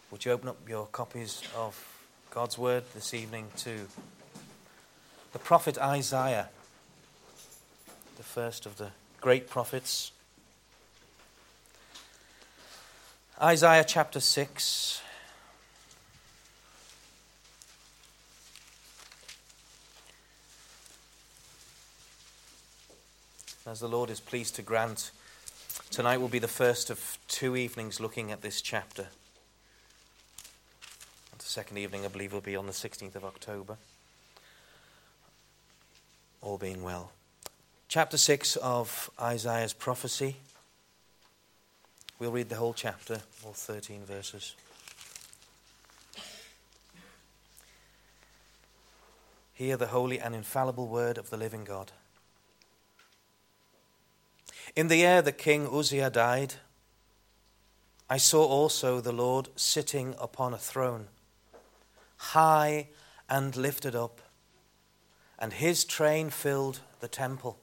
Would you open up your copies of God's Word this evening to the prophet Isaiah, the first of the great prophets. Isaiah chapter 6. As the Lord is pleased to grant, tonight will be the first of two evenings looking at this chapter. And the second evening, I believe, will be on the 16th of October. All being well. Chapter 6 of Isaiah's prophecy. We'll read the whole chapter, all 13 verses. Hear the holy and infallible word of the living God. In the year that King Uzziah died, I saw also the Lord sitting upon a throne, high and lifted up, and his train filled the temple.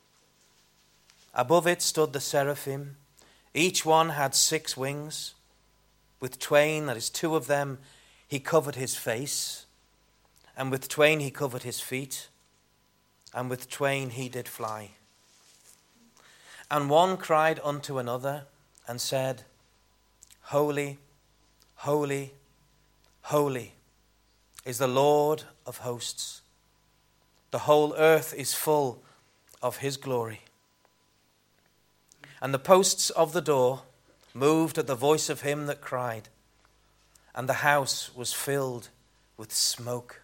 Above it stood the seraphim. Each one had 6 wings. With twain, that is 2 of them, he covered his face, and with twain he covered his feet, and with twain he did fly. And one cried unto another and said, Holy, holy, holy is the Lord of hosts. The whole earth is full of his glory. And the posts of the door moved at the voice of him that cried, and the house was filled with smoke.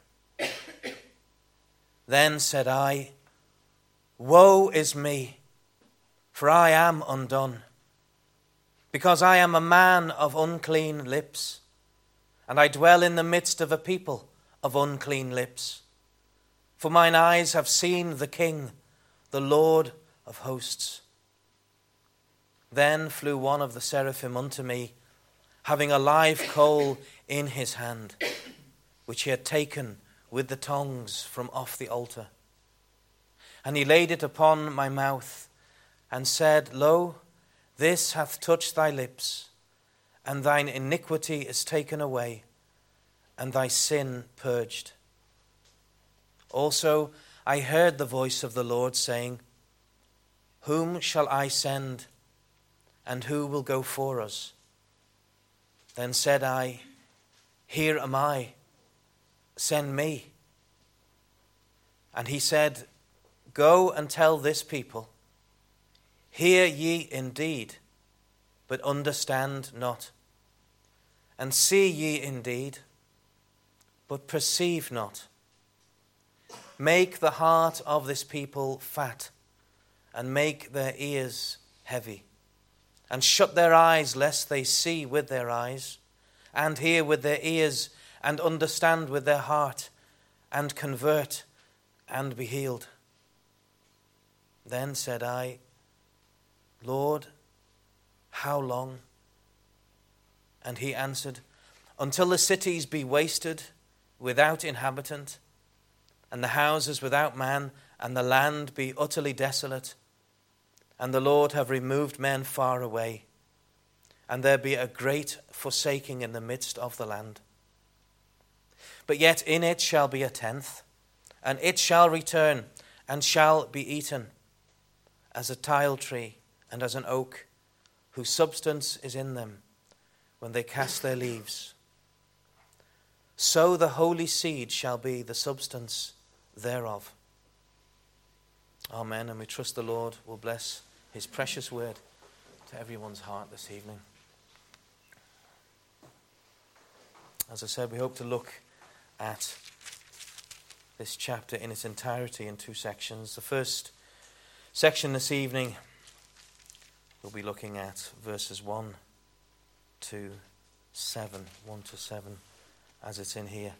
Then said I, Woe is me, for I am undone, because I am a man of unclean lips, and I dwell in the midst of a people of unclean lips. For mine eyes have seen the King, the Lord of hosts. Then flew one of the seraphim unto me, having a live coal in his hand, which he had taken with the tongs from off the altar. And he laid it upon my mouth, and said, Lo, this hath touched thy lips, and thine iniquity is taken away, and thy sin purged. Also I heard the voice of the Lord saying, Whom shall I send, and who will go for us? Then said I, Here am I, send me. And he said, Go and tell this people, Hear ye indeed, but understand not. And see ye indeed, but perceive not. Make the heart of this people fat, and make their ears heavy, and shut their eyes, lest they see with their eyes, and hear with their ears, and understand with their heart, and convert, and be healed. Then said I, Lord, how long? And he answered, Until the cities be wasted, without inhabitant, and the houses without man, and the land be utterly desolate, and the Lord have removed men far away, and there be a great forsaking in the midst of the land. But yet in it shall be a tenth, and it shall return, and shall be eaten, as a tile tree, and as an oak, whose substance is in them, when they cast their leaves. So the holy seed shall be the substance thereof. Amen. And we trust the Lord will bless his precious word to everyone's heart this evening. As I said, we hope to look at this chapter in its entirety in 2 sections. The first section this evening, we'll be looking at verses 1 to 7, as it's in here.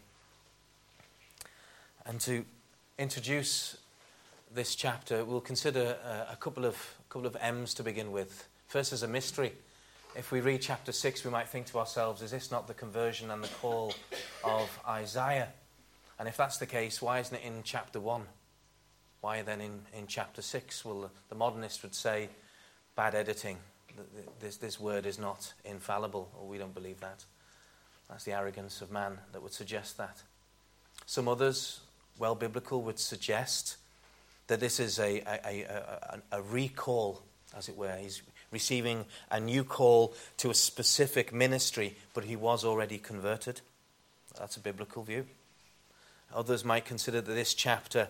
And to introduce this chapter, we'll consider a couple of M's to begin with. First, as a mystery. If we read chapter 6, we might think to ourselves, is this not the conversion and the call of Isaiah? And if that's the case, why isn't it in chapter 1? Why then in chapter 6? Well, the modernist would say, bad editing. This word is not infallible, or we don't believe that. That's the arrogance of man that would suggest that. Some others, well biblical, would suggest that this is a recall, as it were. He's receiving a new call to a specific ministry, but he was already converted. That's a biblical view. Others might consider that this chapter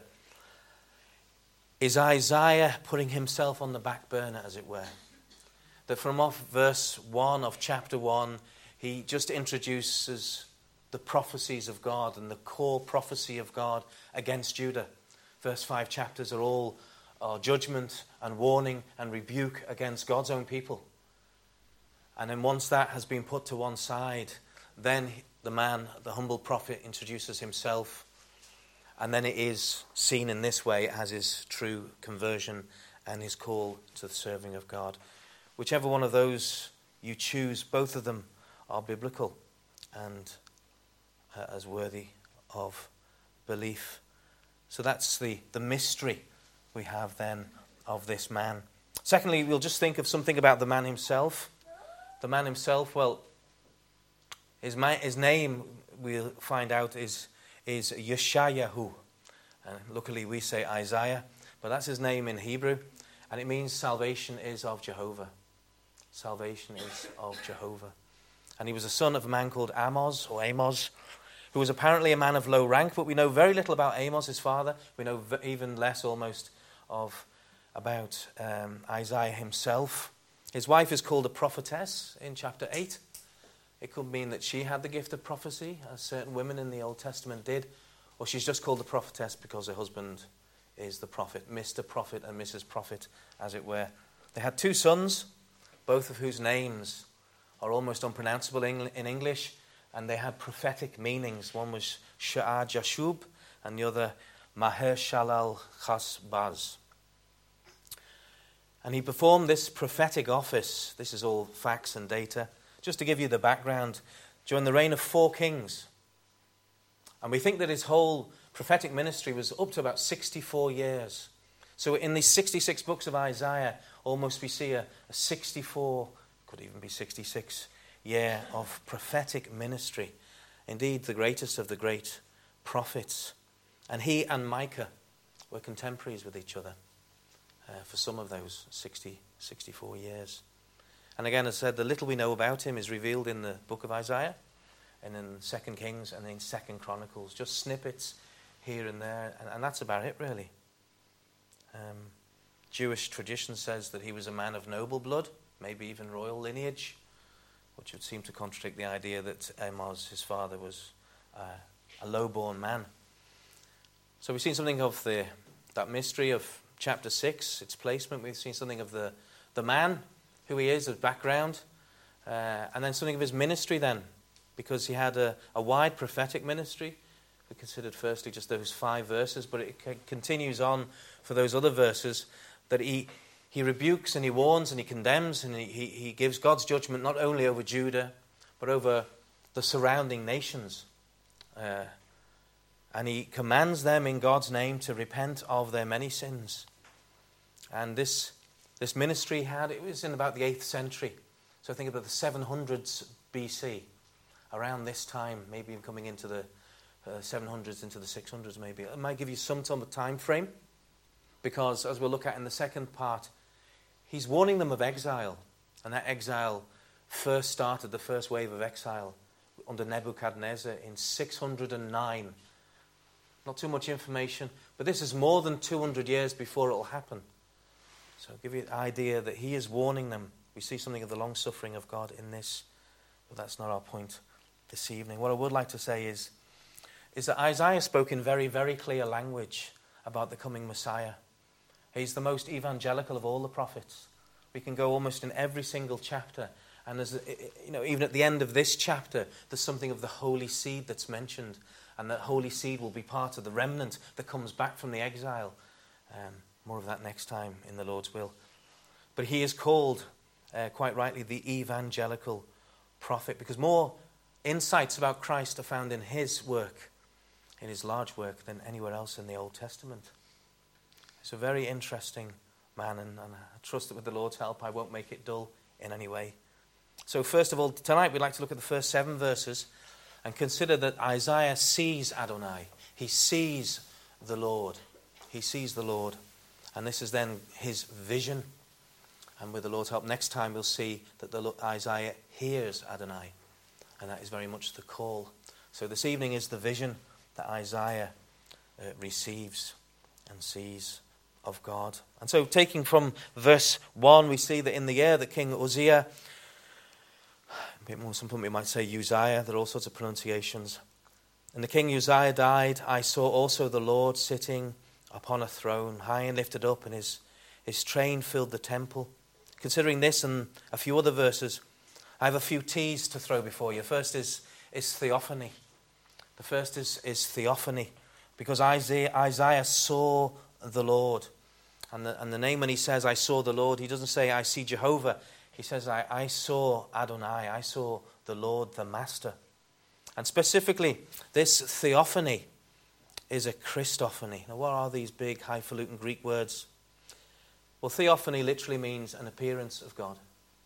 is Isaiah putting himself on the back burner, as it were. That from off verse 1 of chapter 1, he just introduces the prophecies of God and the core prophecy of God against Judah. First 5 chapters are all judgment and warning and rebuke against God's own people. And then once that has been put to one side, then the man, the humble prophet, introduces himself. And then it is seen in this way as his true conversion and his call to the serving of God. Whichever one of those you choose, both of them are biblical and as worthy of belief. So that's the mystery we have then of this man. Secondly, we'll just think of something about the man himself. The man himself, well, his name, we'll find out, is Yeshayahu. Luckily we say Isaiah, but that's his name in Hebrew, and it means salvation is of Jehovah. Salvation is of Jehovah. And he was a son of a man called Amos, who was apparently a man of low rank, but we know very little about Amos, his father. We know even less almost about Isaiah himself. His wife is called a prophetess in chapter 8. It could mean that she had the gift of prophecy, as certain women in the Old Testament did, or she's just called a prophetess because her husband is the prophet, Mr. Prophet and Mrs. Prophet, as it were. They had 2 sons, both of whose names are almost unpronounceable in English, and they had prophetic meanings. One was Sha'ar Jashub, and the other Maher Shalal Chasbaz. And he performed this prophetic office. This is all facts and data. Just to give you the background, during the reign of 4 kings. And we think that his whole prophetic ministry was up to about 64 years. So in these 66 books of Isaiah, almost we see a 64, could even be 66 year of prophetic ministry. Indeed, the greatest of the great prophets. And he and Micah were contemporaries with each other for some of those 64 years. And again, as I said, the little we know about him is revealed in the book of Isaiah and in 2 Kings and in 2 Chronicles. Just snippets here and there, and that's about it, really. Jewish tradition says that he was a man of noble blood, maybe even royal lineage, which would seem to contradict the idea that Amos, his father, was a low-born man. So we've seen something of that mystery of chapter 6, its placement. We've seen something of the man, who he is, his background, and then something of his ministry then, because he had a wide prophetic ministry. We considered firstly just those 5 verses, but it continues on for those other verses that he rebukes and he warns and he condemns and he gives God's judgment not only over Judah, but over the surrounding nations. And he commands them in God's name to repent of their many sins. And this ministry it was in about the 8th century. So think about the 700s BC. Around this time, maybe even coming into the 700s, into the 600s maybe. It might give you some sort of time frame. Because as we'll look at in the second part, he's warning them of exile. And that exile first started, the first wave of exile, under Nebuchadnezzar in 609. Not too much information, but this is more than 200 years before it will happen. So I'll give you an idea that he is warning them. We see something of the long-suffering of God in this, but that's not our point this evening. What I would like to say is that Isaiah spoke in very, very clear language about the coming Messiah. He's the most evangelical of all the prophets. We can go almost in every single chapter, and there's, even at the end of this chapter, there's something of the holy seed that's mentioned, and that holy seed will be part of the remnant that comes back from the exile. More of that next time in the Lord's will. But he is called, quite rightly, the evangelical prophet, because more insights about Christ are found in his work, in his large work, than anywhere else in the Old Testament. He's a very interesting man, and I trust that with the Lord's help I won't make it dull in any way. So first of all, tonight we'd like to look at the first 7 verses and consider that Isaiah sees Adonai. He sees the Lord. He sees the Lord. And this is then his vision. And with the Lord's help, next time we'll see that Isaiah hears Adonai. And that is very much the call. So this evening is the vision that Isaiah receives and sees of God. And so taking from verse 1, we see that in the year that King Uzziah, a bit more simple, we might say Uzziah, there are all sorts of pronunciations. And the king Uzziah died, I saw also the Lord sitting upon a throne, high and lifted up, and his train filled the temple. Considering this and a few other verses, I have a few T's to throw before you. First is theophany. The first is theophany, because Isaiah saw the Lord. And the name, when he says, I saw the Lord, he doesn't say, I see Jehovah. He says, I saw Adonai. I saw the Lord, the Master. And specifically, this theophany is a Christophany. Now, what are these big, highfalutin Greek words? Well, theophany literally means an appearance of God.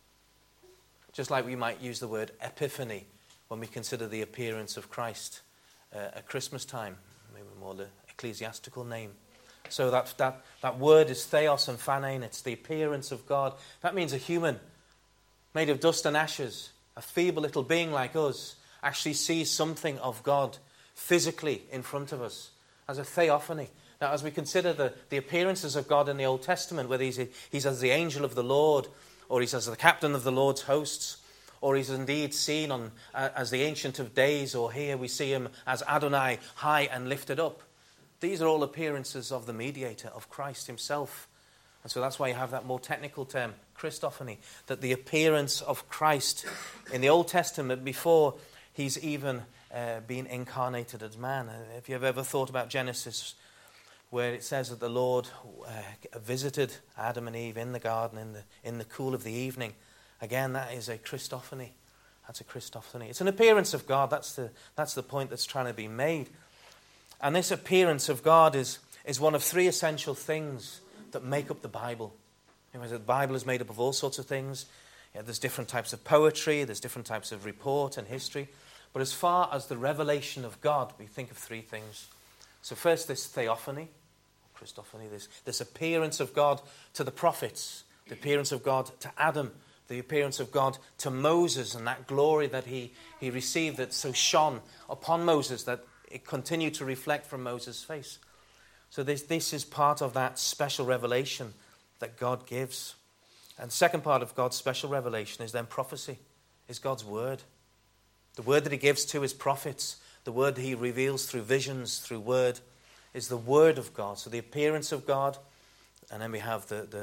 Just like we might use the word epiphany when we consider the appearance of Christ at Christmas time, maybe more the ecclesiastical name. So that word is theos and phanein. It's the appearance of God. That means a human made of dust and ashes, a feeble little being like us, actually sees something of God physically in front of us as a theophany. Now, as we consider the appearances of God in the Old Testament, whether he's as the angel of the Lord, or he's as the captain of the Lord's hosts, or he's indeed seen as the Ancient of Days, or here we see him as Adonai, high and lifted up. These are all appearances of the mediator, of Christ himself. And so that's why you have that more technical term, Christophany, that the appearance of Christ in the Old Testament before he's even been incarnated as man. If you've ever thought about Genesis, where it says that the Lord visited Adam and Eve in the garden in the cool of the evening, again, that is a Christophany. That's a Christophany. It's an appearance of God. That's the point that's trying to be made. And this appearance of God is one of 3 essential things that make up the Bible. The Bible is made up of all sorts of things. There's different types of poetry, there's different types of report and history. But as far as the revelation of God, we think of 3 things. So first, this theophany, Christophany, this appearance of God to the prophets, the appearance of God to Adam, the appearance of God to Moses, and that glory that he received that so shone upon Moses that it continued to reflect from Moses' face. So this is part of that special revelation that God gives. And the second part of God's special revelation is then prophecy, is God's word. The word that he gives to his prophets, the word that he reveals through visions, through word, is the word of God. So the appearance of God, and then we have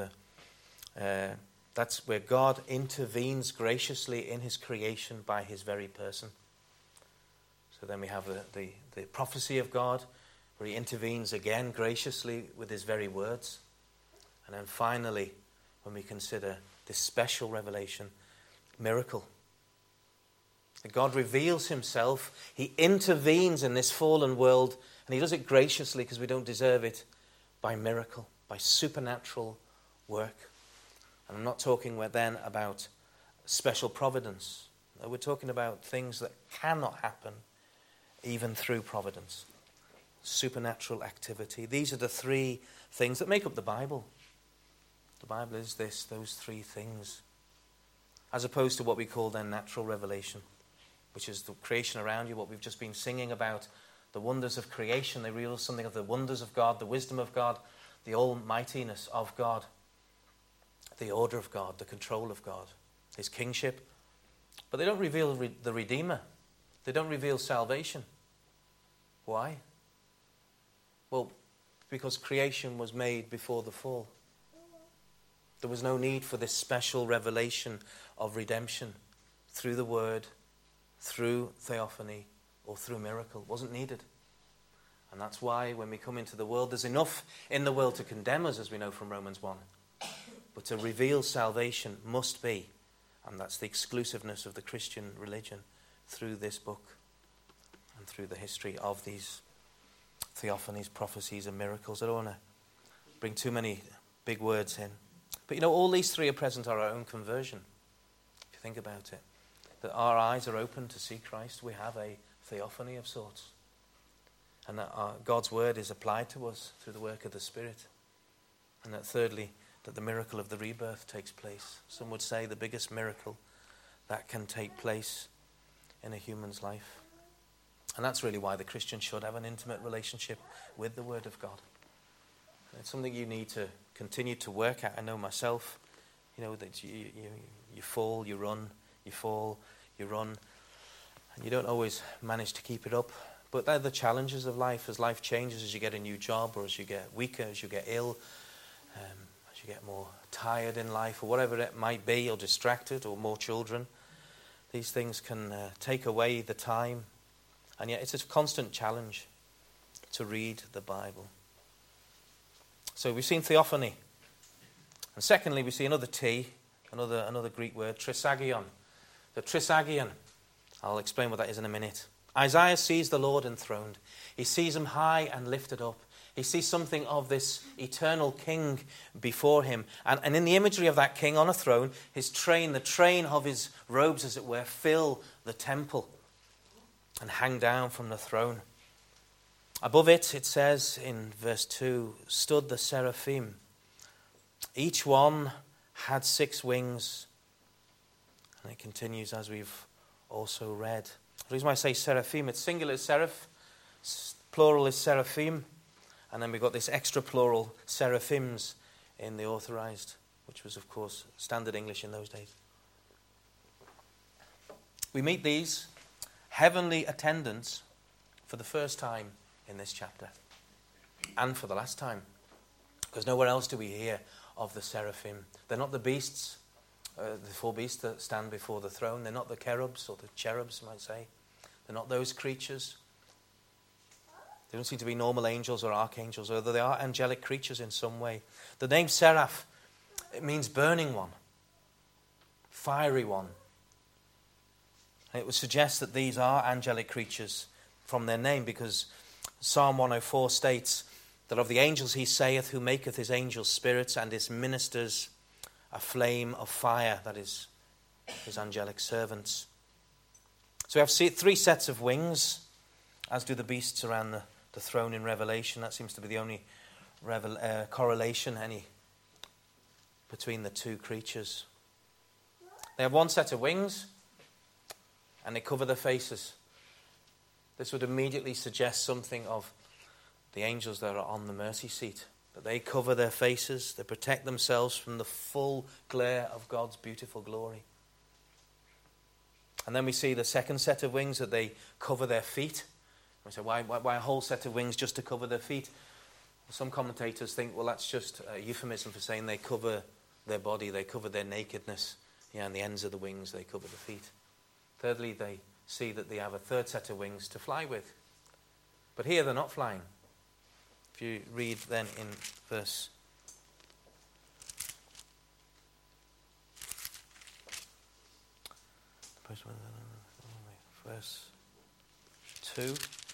that's where God intervenes graciously in his creation by his very person. So then we have the prophecy of God, where he intervenes again graciously with his very words. And then finally, when we consider this special revelation, miracle. That God reveals himself, he intervenes in this fallen world, and he does it graciously because we don't deserve it, by miracle, by supernatural work. And I'm not talking then about special providence. No, we're talking about things that cannot happen even through providence. Supernatural activity. These are the 3 things that make up the Bible. The Bible is those 3 things. As opposed to what we call then natural revelation, which is the creation around you, what we've just been singing about, the wonders of creation. They reveal something of the wonders of God, the wisdom of God, the almightiness of God, the order of God, the control of God, his kingship. But they don't reveal the Redeemer. They don't reveal salvation. Why? Well, because creation was made before the fall. There was no need for this special revelation of redemption through the word, through theophany, or through miracle. It wasn't needed. And that's why when we come into the world, there's enough in the world to condemn us, as we know from Romans 1. But to reveal salvation must be, and that's the exclusiveness of the Christian religion, through this book and through the history of these theophanies, prophecies, and miracles. I don't want to bring too many big words in. But all these 3 are present at our own conversion. If you think about it. That our eyes are open to see Christ. We have a theophany of sorts. And that God's word is applied to us through the work of the Spirit. And that thirdly, that the miracle of the rebirth takes place. Some would say the biggest miracle that can take place in a human's life. And that's really why the Christian should have an intimate relationship with the Word of God. And it's something you need to continue to work at. I know myself, that you fall, you run, you fall, you run, and you don't always manage to keep it up. But they're the challenges of life. As life changes, as you get a new job, or as you get weaker, as you get ill, as you get more tired in life, or whatever it might be, or distracted, or more children, these things can take away the time. And yet it's a constant challenge to read the Bible. So we've seen theophany. And secondly, we see another T, another Greek word, trisagion. The trisagion. I'll explain what that is in a minute. Isaiah sees the Lord enthroned. He sees him high and lifted up. He sees something of this eternal king before him. And in the imagery of that king on a throne, his train, the train of his robes, as it were, fill the temple and hang down from the throne. Above it, it says in verse 2, stood the seraphim. Each one had 6 wings. And it continues as we've also read. The reason why I say seraphim, it's singular is seraph, plural is seraphim, and then we've got this extra plural, seraphims, in the authorized, which was, of course, standard English in those days. We meet these heavenly attendants for the first time in this chapter, and for the last time, because nowhere else do we hear of the seraphim. They're not the beasts, the 4 beasts that stand before the throne. They're not the cherubs, or the cherubs, you might say. They're not those creatures. They don't seem to be normal angels or archangels, although they are angelic creatures in some way. The name seraph, it means burning one, fiery one. And it would suggest that these are angelic creatures from their name, because Psalm 104 states that of the angels he saith, who maketh his angels spirits and his ministers a flame of fire, that is, his angelic servants. So we have 3 sets of wings, as do the beasts around the throne in Revelation. That seems to be the only correlation between the 2 creatures. They have 1 set of wings, and they cover their faces. This would immediately suggest something of the angels that are on the mercy seat, that they cover their faces, they protect themselves from the full glare of God's beautiful glory. And then we see the second set of wings, that they cover their feet. We say, why a whole set of wings just to cover their feet? Some commentators think, well, that's just a euphemism for saying they cover their body, they cover their nakedness. And the ends of the wings, they cover the feet. Thirdly, they see that they have a 3rd set of wings to fly with. But here they're not flying. If you read then in verse 2.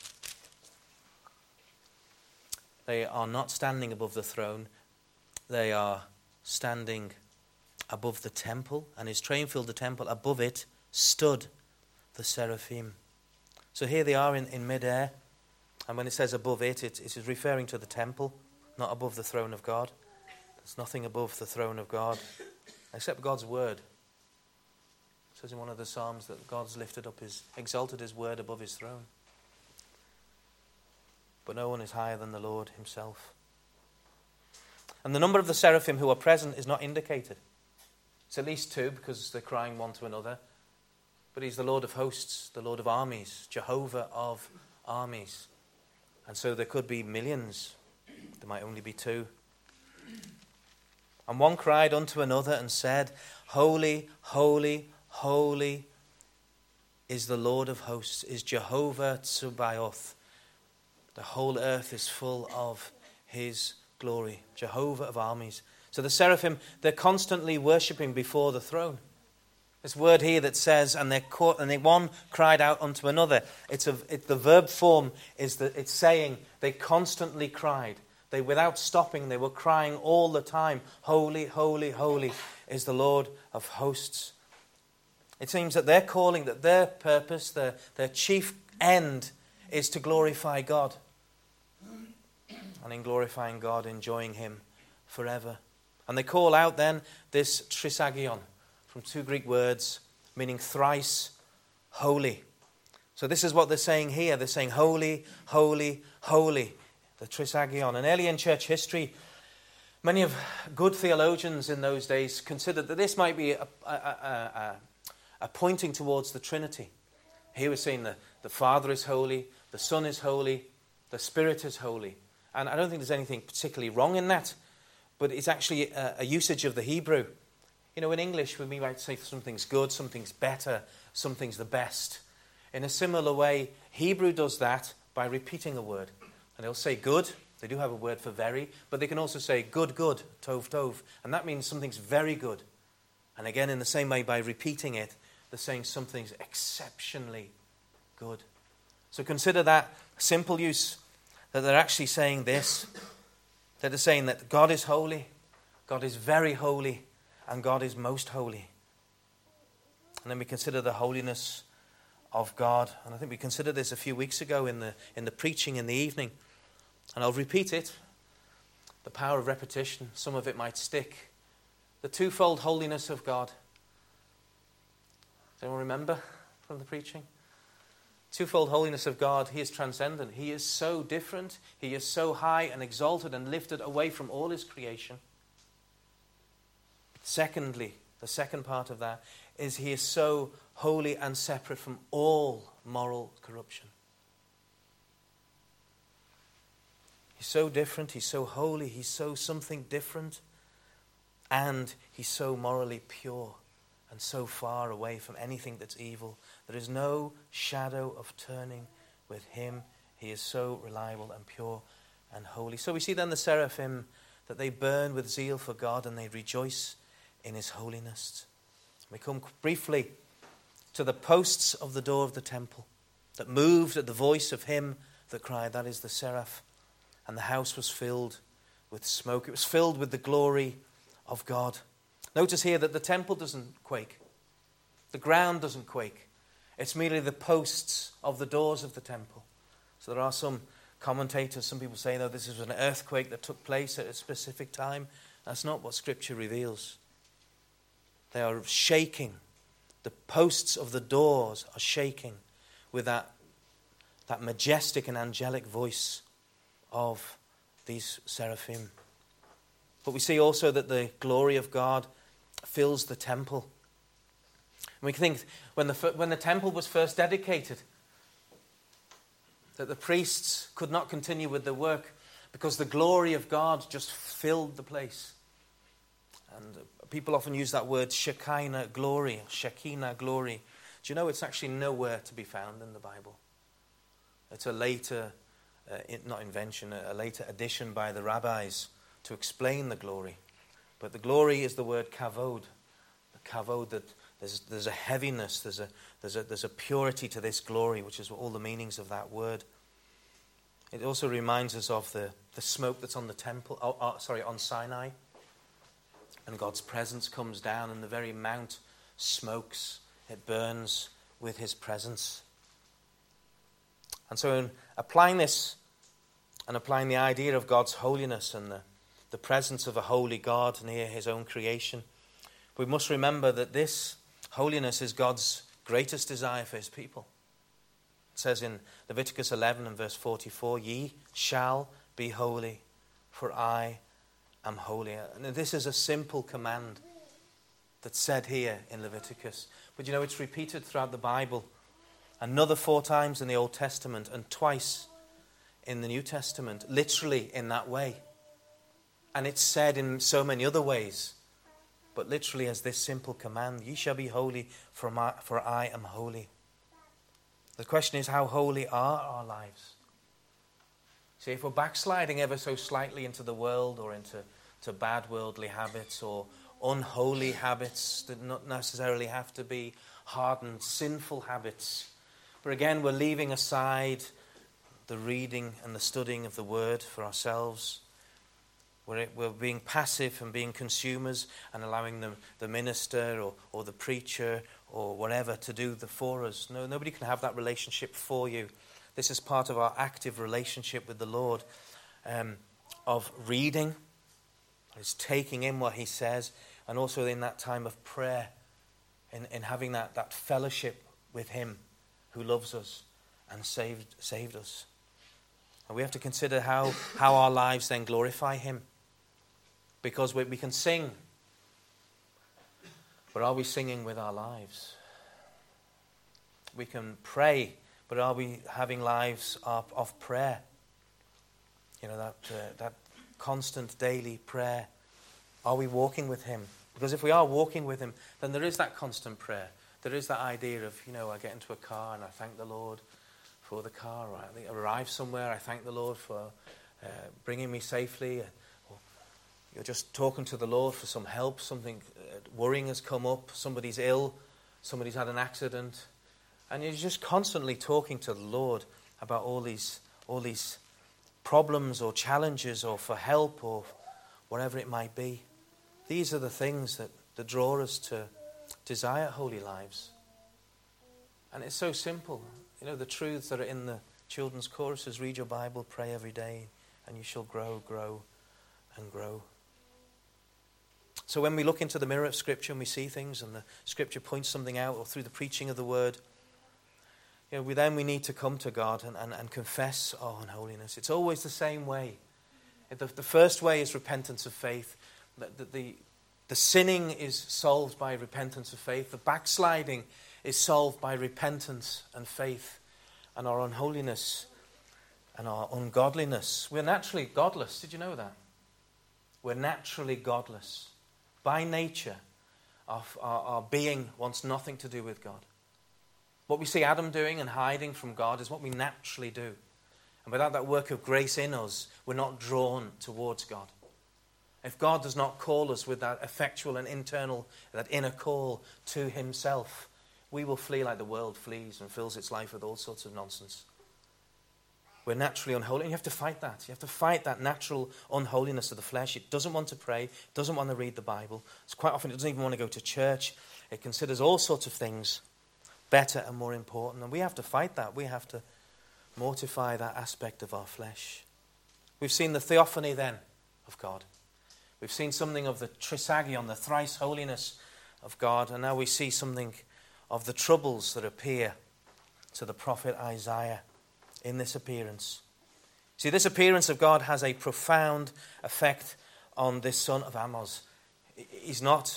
They are not standing above the throne. They are standing above the temple, and his train filled the temple. Above it stood the seraphim. So here they are in midair, and when it says above it, it is referring to the temple, not above the throne of God. There's nothing above the throne of God except God's word. It says in one of the Psalms that God's exalted his word above his throne. But no one is higher than the Lord himself. And the number of the seraphim who are present is not indicated. It's at least 2, because they're crying one to another. But he's the Lord of hosts, the Lord of armies, Jehovah of armies. And so there could be millions. There might only be 2. And one cried unto another and said, Holy, holy, holy is the Lord of hosts, is Jehovah Tsabaoth. The whole earth is full of his glory. Jehovah of armies. So the seraphim, they're constantly worshipping before the throne. This word here that says, and they one cried out unto another. The verb form is that it's saying they constantly cried. They, without stopping, they were crying all the time. Holy, holy, holy is the Lord of hosts. It seems that their calling, that their purpose, their chief end is to glorify God. And in glorifying God, enjoying him forever. And they call out then this trisagion from two Greek words meaning thrice holy. So this is what they're saying here. They're saying holy, holy, holy. The trisagion. And early in church history, many of good theologians in those days considered that this might be a pointing towards the Trinity. Here we're saying the Father is holy, the Son is holy, the Spirit is holy. And I don't think there's anything particularly wrong in that, but it's actually a usage of the Hebrew. You know, in English, we might say something's good, something's better, something's the best. In a similar way, Hebrew does that by repeating a word. And they'll say good, they do have a word for very, but they can also say good, good, tov, tov. And that means something's very good. And again, in the same way, by repeating it, they're saying something's exceptionally good. So consider that simple use, that they're actually saying this, that they're saying that God is holy, God is very holy, and God is most holy. And then we consider the holiness of God. And I think we considered this a few weeks ago in the preaching in the evening. And I'll repeat it. The power of repetition, some of it might stick. The twofold holiness of God. Does anyone remember from the preaching? Twofold holiness of God. He is transcendent. He is so different. He is so high and exalted and lifted away from all his creation. Secondly, the second part of that is he is so holy and separate from all moral corruption. He's so different, he's so holy, he's so something different, and he's so morally pure and so far away from anything that's evil. There is no shadow of turning with him. He is so reliable and pure and holy. So we see then the seraphim, that they burn with zeal for God and they rejoice in his holiness. We come briefly to the posts of the door of the temple that moved at the voice of him that cried, that is the seraph. And the house was filled with smoke. It was filled with the glory of God. Notice here that the temple doesn't quake. The ground doesn't quake. It's merely the posts of the doors of the temple. So there are some commentators, some people say, no, this is an earthquake that took place at a specific time. That's not what Scripture reveals. They are shaking. The posts of the doors are shaking with that majestic and angelic voice of these seraphim. But we see also that the glory of God fills the temple. And we think when the temple was first dedicated, that the priests could not continue with their work because the glory of God just filled the place. And people often use that word Shekinah glory. Do you know it's actually nowhere to be found in the Bible? It's a later, not invention, a later addition by the rabbis to explain the glory. But the glory is the word kavod. The kavod, that there's a heaviness, there's a purity to this glory, which is all the meanings of that word. It also reminds us of the smoke that's on the temple, on Sinai. And God's presence comes down and the very mount smokes. It burns with his presence. And so in applying this and applying the idea of God's holiness and the presence of a holy God near his own creation, we must remember that this holiness is God's greatest desire for his people. It says in Leviticus 11 and verse 44, ye shall be holy, for I am holy. And this is a simple command that's said here in Leviticus. But you know, it's repeated throughout the Bible. Another 4 times in the Old Testament and twice in the New Testament, literally in that way. And it's said in so many other ways, but literally as this simple command, ye shall be holy, for I am holy. The question is, how holy are our lives? See, if we're backsliding ever so slightly into the world or into bad worldly habits or unholy habits that not necessarily have to be hardened, sinful habits, but again, we're leaving aside the reading and the studying of the Word for ourselves. We're being passive and being consumers and allowing the minister or the preacher or whatever to do for us. No, nobody can have that relationship for you. This is part of our active relationship with the Lord, of reading, is taking in what he says, and also in that time of prayer, in having that fellowship with him who loves us and saved us. And we have to consider how our lives then glorify him. Because we can sing, but are we singing with our lives? We can pray, but are we having lives of prayer? You know, that constant daily prayer. Are we walking with him? Because if we are walking with him, then there is that constant prayer. There is that idea of, I get into a car and I thank the Lord for the car. Or I arrive somewhere, I thank the Lord for bringing me safely. Or you're just talking to the Lord for some help. Something worrying has come up. Somebody's ill. Somebody's had an accident. And you're just constantly talking to the Lord about all these problems or challenges, or for help, or whatever it might be. These are the things that draw us to desire holy lives. And it's so simple. The truths that are in the children's choruses: read your Bible, pray every day, and you shall grow, and grow. So when we look into the mirror of Scripture and we see things, and the Scripture points something out, or through the preaching of the Word, we need to come to God and confess our unholiness. It's always the same way. The first way is repentance of faith. The sinning is solved by repentance of faith. The backsliding is solved by repentance and faith. And our unholiness and our ungodliness. We're naturally godless. Did you know that? We're naturally godless. By nature, our being wants nothing to do with God. What we see Adam doing and hiding from God is what we naturally do. And without that work of grace in us, we're not drawn towards God. If God does not call us with that effectual and internal, that inner call to himself, we will flee like the world flees and fills its life with all sorts of nonsense. We're naturally unholy, and you have to fight that. You have to fight that natural unholiness of the flesh. It doesn't want to pray, doesn't want to read the Bible. It's quite often it doesn't even want to go to church. It considers all sorts of things better and more important. And we have to fight that. We have to mortify that aspect of our flesh. We've seen the theophany then of God. We've seen something of the trisagion, the thrice holiness of God. And now we see something of the troubles that appear to the prophet Isaiah in this appearance. See, this appearance of God has a profound effect on this son of Amoz. He's not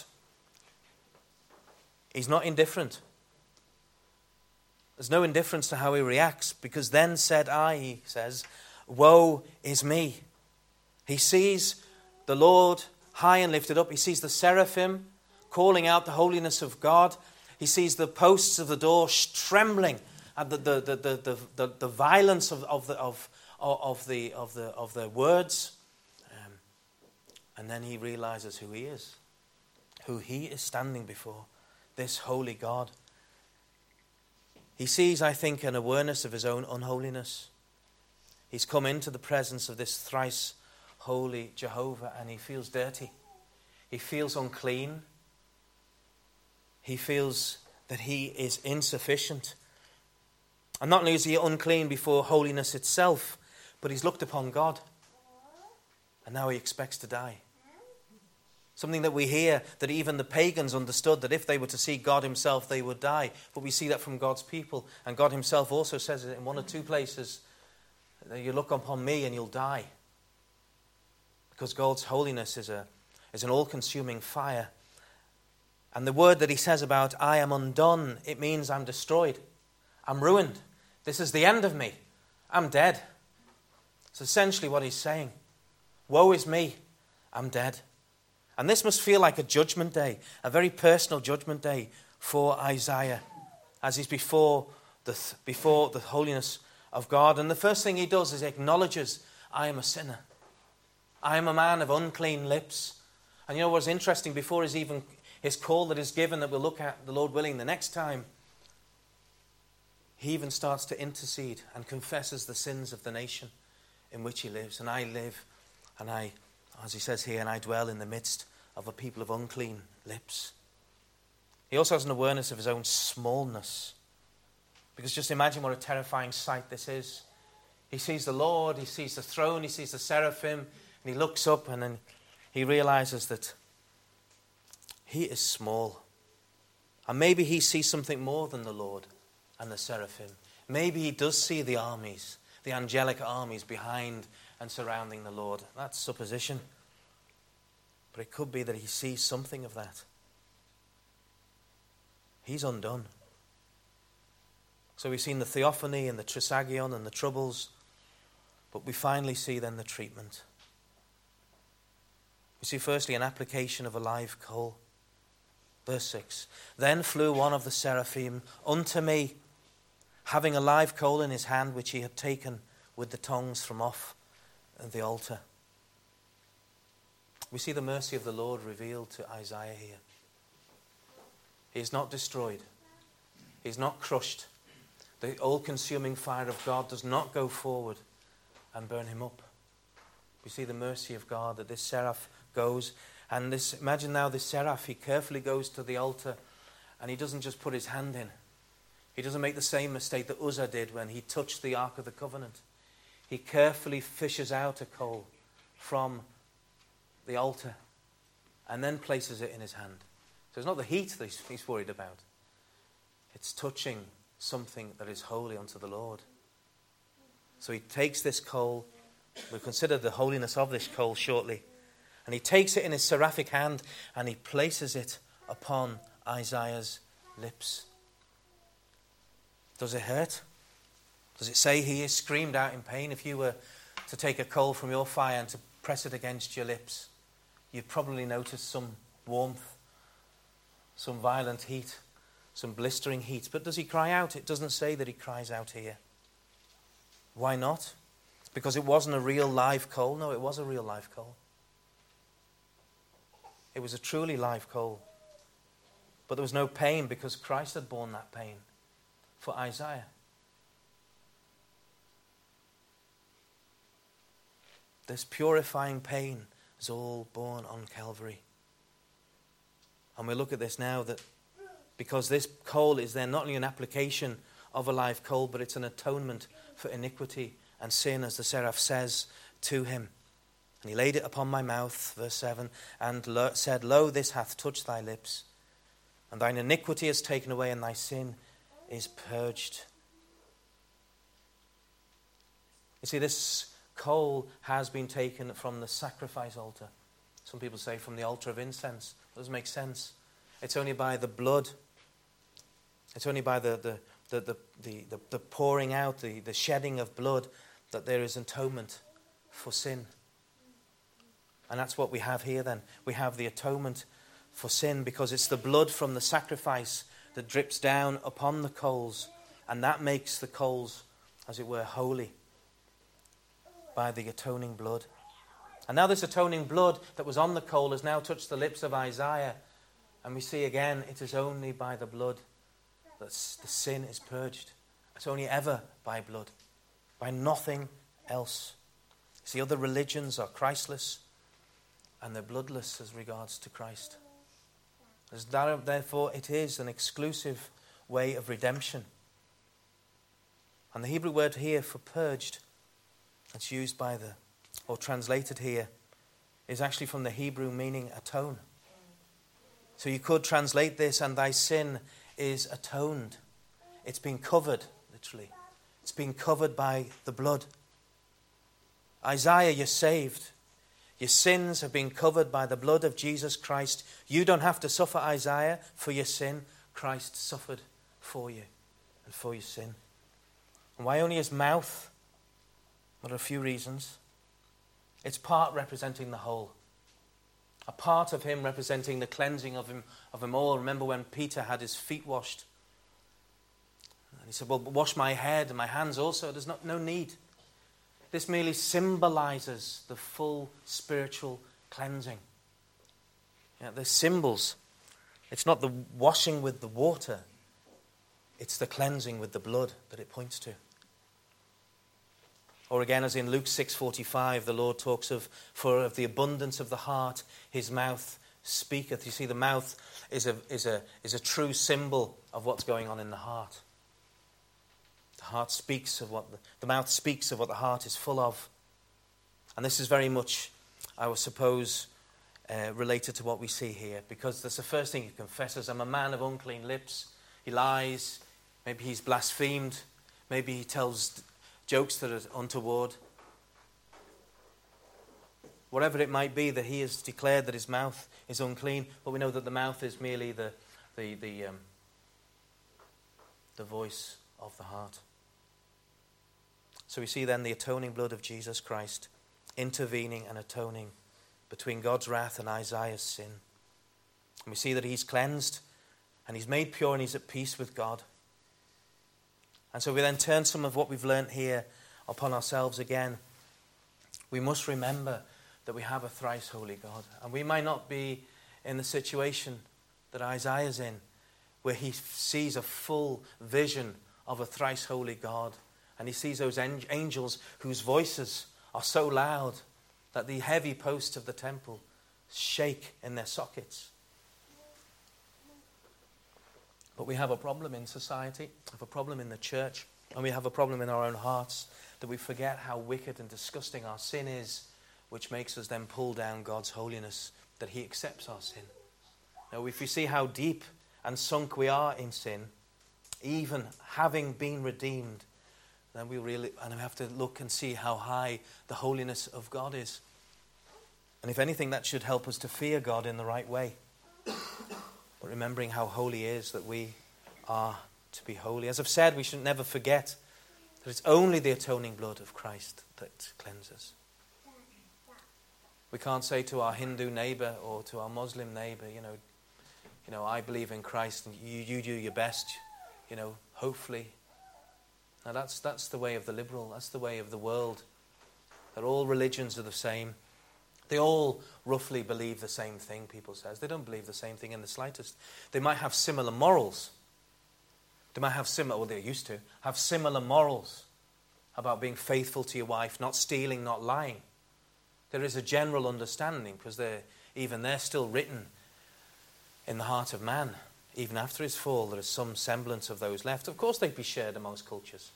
indifferent. There's no indifference to how he reacts, because then said I, he says, woe is me. He sees the Lord high and lifted up. He sees the seraphim calling out the holiness of God. He sees the posts of the door trembling at the violence of the words. And then he realizes who he is standing before, this holy God. He sees, I think, an awareness of his own unholiness. He's come into the presence of this thrice holy Jehovah, and he feels dirty. He feels unclean. He feels that he is insufficient. And not only is he unclean before holiness itself, but he's looked upon God. And now he expects to die. Something that we hear, that even the pagans understood, that if they were to see God himself, they would die. But we see that from God's people. And God himself also says it in one or two places, that you look upon me and you'll die. Because God's holiness is an all-consuming fire. And the word that he says about, I am undone, it means I'm destroyed. I'm ruined. This is the end of me. I'm dead. It's essentially what he's saying. Woe is me. I'm dead. And this must feel like a judgment day, a very personal judgment day for Isaiah, as he's before the holiness of God. And the first thing he does is he acknowledges, I am a sinner. I am a man of unclean lips. And you know what's interesting, before his call that is given, that we'll look at, the Lord willing, the next time, he even starts to intercede and confesses the sins of the nation in which he lives. And I live, and I, as he says here, and I dwell in the midst of a people of unclean lips. He also has an awareness of his own smallness. Because just imagine what a terrifying sight this is. He sees the Lord, he sees the throne, he sees the seraphim, and he looks up and then he realizes that he is small. And maybe he sees something more than the Lord and the seraphim. Maybe he does see the armies, the angelic armies behind and surrounding the Lord. That's supposition. But it could be that he sees something of that. He's undone. So we've seen the theophany and the trisagion and the troubles, but we finally see then the treatment. We see firstly an application of a live coal. Verse 6, then flew one of the seraphim unto me, having a live coal in his hand, which he had taken with the tongs from off the altar. We see the mercy of the Lord revealed to Isaiah here. He is not destroyed. He is not crushed. The all-consuming fire of God does not go forward and burn him up. We see the mercy of God that this seraph goes. And imagine now this seraph, he carefully goes to the altar and he doesn't just put his hand in. He doesn't make the same mistake that Uzzah did when he touched the Ark of the Covenant. He carefully fishes out a coal from the altar and then places it in his hand. So it's not the heat that he's worried about. It's touching something that is holy unto the Lord. So he takes this coal. We'll consider the holiness of this coal shortly. And he takes it in his seraphic hand and he places it upon Isaiah's lips. Does it hurt? Does it say he is screamed out in pain? If you were to take a coal from your fire and to press it against your lips, you'd probably notice some warmth, some violent heat, some blistering heat. But does he cry out? It doesn't say that he cries out here. Why not? Because it wasn't a real live coal. No, it was a real live coal. It was a truly live coal. But there was no pain because Christ had borne that pain for Isaiah. This purifying pain is all borne on Calvary. And we look at this now that because this coal is then not only an application of a live coal, but it's an atonement for iniquity and sin, as the seraph says to him. And he laid it upon my mouth, verse 7, and said, Lo, this hath touched thy lips, and thine iniquity is taken away, and thy sin is purged. You see, this coal has been taken from the sacrifice altar. Some people say from the altar of incense. It doesn't make sense. It's only by the blood. It's only by the pouring out, the shedding of blood, that there is atonement for sin. And that's what we have here then. We have the atonement for sin because it's the blood from the sacrifice that drips down upon the coals, and that makes the coals, as it were, holy by the atoning blood. And now this atoning blood that was on the coal has now touched the lips of Isaiah, and we see again it is only by the blood that the sin is purged. It's only ever by blood, by nothing else. See, other religions are Christless and they're bloodless as regards to Christ. Therefore, it is an exclusive way of redemption. And the Hebrew word here for purged, that's used by or translated here, is actually from the Hebrew meaning atone. So you could translate this, and thy sin is atoned. It's been covered, literally. It's been covered by the blood. Isaiah, you're saved. Your sins have been covered by the blood of Jesus Christ. You don't have to suffer, Isaiah, for your sin. Christ suffered for you and for your sin. And why only his mouth? Well, there are a few reasons. It's part representing the whole. A part of him representing the cleansing of him all. Remember when Peter had his feet washed? And he said, well, wash my head and my hands also. There's no need. This merely symbolizes the full spiritual cleansing. They're symbols. It's not the washing with the water. It's the cleansing with the blood that it points to. Or again, as in Luke 6:45, the Lord talks of the abundance of the heart, his mouth speaketh. You see, the mouth is a true symbol of what's going on in the heart. The heart speaks of what the mouth speaks of what the heart is full of. And this is very much, I would suppose, related to what we see here, because that's the first thing he confesses. I'm a man of unclean lips. He lies. Maybe he's blasphemed. Maybe he tells jokes that are untoward. Whatever it might be, that he has declared that his mouth is unclean, but we know that the mouth is merely the voice of the heart. So we see then the atoning blood of Jesus Christ intervening and atoning between God's wrath and Isaiah's sin. And we see that he's cleansed and he's made pure and he's at peace with God. And so we then turn some of what we've learnt here upon ourselves again. We must remember that we have a thrice holy God. And we might not be in the situation that Isaiah's in, where he sees a full vision of a thrice holy God. And he sees those angels whose voices are so loud that the heavy posts of the temple shake in their sockets. But we have a problem in society, we have a problem in the church, and we have a problem in our own hearts, that we forget how wicked and disgusting our sin is, which makes us then pull down God's holiness, that he accepts our sin. Now, if we see how deep and sunk we are in sin, even having been redeemed, then we have to look and see how high the holiness of God is. And if anything, that should help us to fear God in the right way. But remembering how holy he is, that we are to be holy. As I've said, we should never forget that it's only the atoning blood of Christ that cleanses. We can't say to our Hindu neighbour or to our Muslim neighbour, you know, I believe in Christ and you do your best, hopefully. Now that's the way of the liberal, that's the way of the world. That all religions are the same. They all roughly believe the same thing, people says. They don't believe the same thing in the slightest. They might have similar morals. They might have they used to, have similar morals about being faithful to your wife, not stealing, not lying. There is a general understanding, because they're still written in the heart of man. Even after his fall, there is some semblance of those left. Of course, they'd be shared amongst cultures.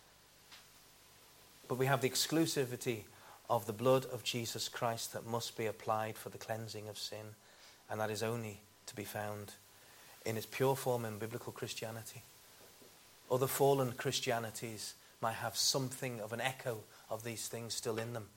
But we have the exclusivity of the blood of Jesus Christ that must be applied for the cleansing of sin. And that is only to be found in its pure form in biblical Christianity. Other fallen Christianities might have something of an echo of these things still in them.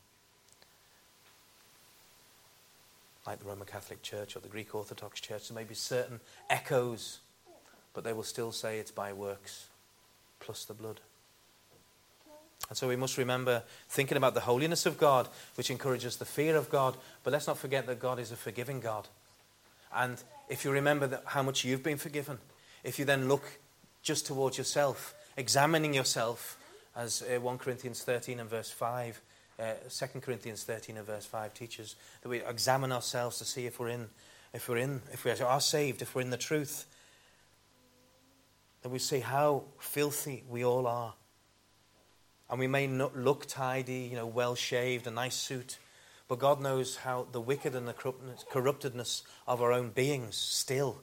Like the Roman Catholic Church or the Greek Orthodox Church, there may be certain echoes, but they will still say it's by works plus the blood. And so we must remember thinking about the holiness of God, which encourages the fear of God, but let's not forget that God is a forgiving God. And if you remember how much you've been forgiven, if you then look just towards yourself, examining yourself, as 1 Corinthians 13 and verse 5, 2 Corinthians 13 and verse 5 teaches, that we examine ourselves to see if we are saved, if we're in the truth, that we see how filthy we all are. And we may not look tidy, well shaved, a nice suit, but God knows how the wicked and the corruptedness of our own beings still.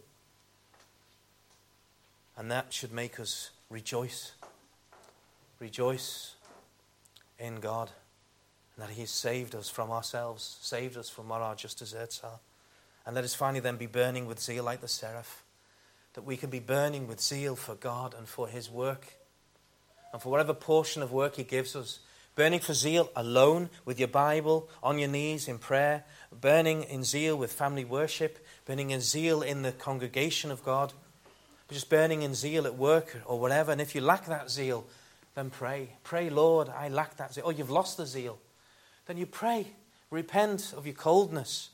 And that should make us rejoice. Rejoice in God. And that he has saved us from ourselves, saved us from what our just deserts are. And let us finally then be burning with zeal like the seraph. That we can be burning with zeal for God and for his work. And for whatever portion of work he gives us. Burning for zeal alone with your Bible, on your knees in prayer. Burning in zeal with family worship. Burning in zeal in the congregation of God. But just burning in zeal at work or whatever. And if you lack that zeal, then pray. Pray, Lord, I lack that zeal. Oh, you've lost the zeal. Then you pray. Repent of your coldness.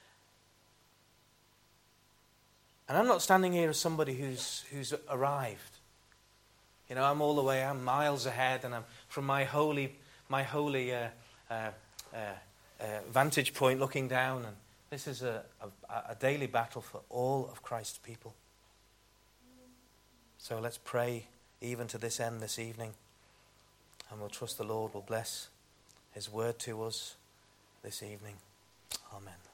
And I'm not standing here as somebody who's arrived. I'm all the way, I'm miles ahead, and I'm from my holy vantage point looking down. And this is a daily battle for all of Christ's people. So let's pray even to this end this evening. And we'll trust the Lord will bless his word to us this evening. Amen.